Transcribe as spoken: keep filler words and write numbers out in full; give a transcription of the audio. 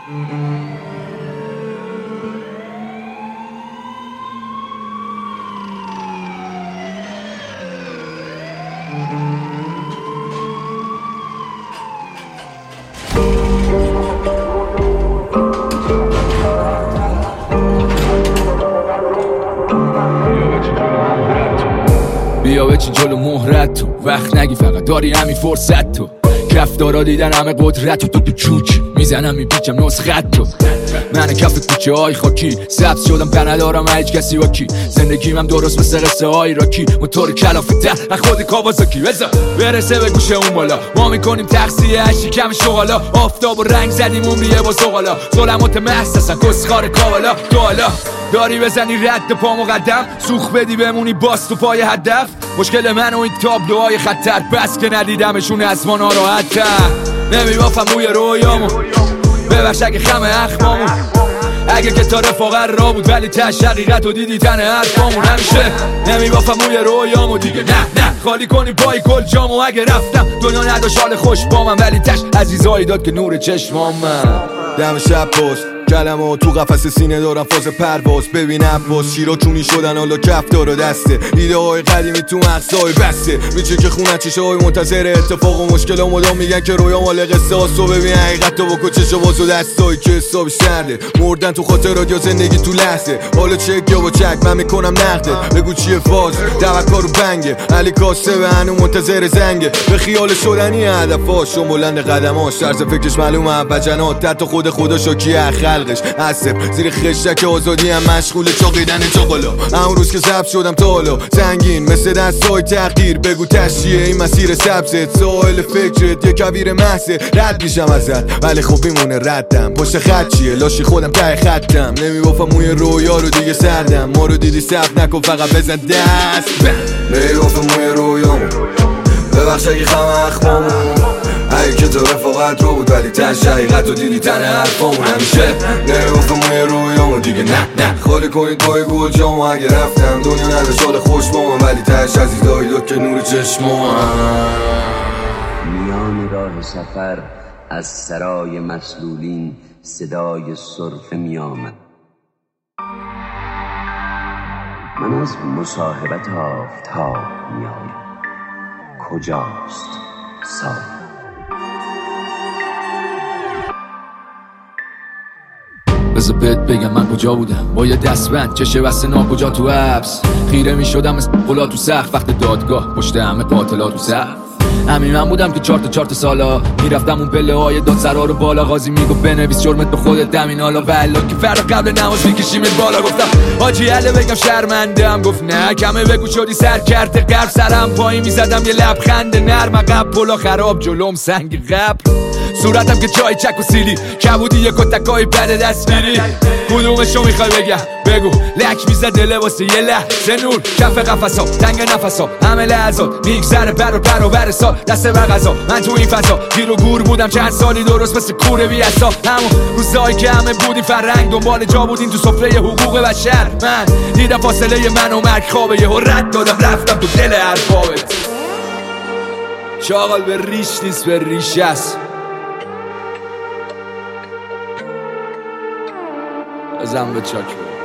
بیا بچین جلو مهرت تو، وقت نگی فقط داری همین فرصت تو. کفتارا دیدن همه قدرت تو، تو چوک میزنم میپیچم نسخت تو. من کف کوچه های خاکی سبز شدم در ندارم هیچ کسی با کی. زندگیم هم درست مثل قصه های راکی، موتور کلافته از خود کاوازاکی. بذار برسه به گوشه اون بالا، ما میکنیم تقصیه هشی کم شغالا. آفتاب و رنگ زدیم عمریه با زغالا، ظلمات محض هستن کسخار کاوالا. تو حالا داری بزنی رد پا مقدم، سوخ بدی بمونی باز تو پای هدف. مشکل من و این تابلوهای خطر، بس که ندیدمشون از ما ناراحت‌تر. نمیبافم موی رویامو، ببخش اگه خم اخمامون، اگه که تا رفاقت را بود ولی تش حقیقت و دیدی تن حرفامون. همیشه نمیبافم موی رویامو دیگه، نه نه خالی کنی پای کل جامو. اگه رفتم دنیا نداشت حال خوش با من، ولی تش عزیزایی داد که نور چشمام. من دم شب پست کلمه تو قفس سینه دارم فاز پرواز. ببین عباس شیرا چونی شدن حالا کفتار و دسته، ایده های قدیمی تو مغزهای بسته. میچه که خونه چشه های منتظر اتفاق و مشکل ها مدام میگن که رویا مال قصه هاست. و ببین حقیقت تو بکن چشه باز و دستایی که حسابش سرده. مردن تو خاطرات یا زندگی تو لحظه، حالا چک یا با چک من میکنم نقدت. بگو چیه فاز توکر و بنگه، علی کاسه به هنو منتظر زنگه. به خیال شدنی هدفاش و بلند قدماش، طرز فکرش معلومه بجنات. حتی خود خدا شاکی اخلقش عصب زیر خشک آزادی هم مشغول چاقیدن چاقالا. اون روز که ضبط شدم تا حالا سنگین مثل دستای تغییر. بگو تشیه این مسیر سبزت، ساحل فکرت یه کبیر محضه. رد میشم ازت ولی خب میمونه ردم، پشت خط چیه لاشی خودم ته خطم. نمیبافم موی رویا رو دیگه سردم، ما رو دیدی ثبت نکن فقط بزن دست. نمیبافم موی رویامو، ببخش اگه خم اخمامون، اگه که تو رفاقت رو بود ولی تش حقیقت و دیدی تن حرفامون. همیشه نمیبافم موی رویامو دیگه، نه نه خالی کنید پای گل جامو. اگه رفتم دنیا نداشت حال خوش با من، ولی تش عزیزایی داد که نور چشمام. میان راه سفر از سرای مسلولین صدای سرفه میآمد. من از مصاحبت آفتاب میآیم، کجاست سایه؟ بذار بهت بگم من کجا بودم با یه دستبند چشه بسته ناکجا تو حبس. خیره می شدم مثل قلا تو سقف وقت دادگاه، پشت همه قاتلات تو سقف. همین من بودم که چهار تا چهار تا سالا میرفتم اون پله های دادسرا رو بالا. قاضی میگو بنویس جرمت به خودت دمین حالا والا که فردا قبل نماز میکشیمت بالا. گفتم حاجی عله بگم شرمندم، گفت نه کمه بگو شدی سر کرده قرب. سرم پایین میزدم یه لبخند نرم، عقب پلا خراب جلوم سنگ قبر. صورتم که جای چک و سیلی کبودی یه کتکای بده دستگیری. کدومشو میخوای بگم بگو، لک میزده لباس یه لحظه نور. کف قفصا تنگ نفسا همه لحظات میگذره بر و بر و بر سال. دست به غذا من تو این فضا گیر و گور بودم چند سالی درست مثل کوره بی اصا. همون روزایی که همه بودیم فرنگ دنبال جا بودیم تو سفره حقوق بشر. من دیدم فاصله من و مرگ خوابه، یهو رد دادم رفتم تو دل اربابت. شاغل به ریش نیست به ریش است. ازم به چاک بود.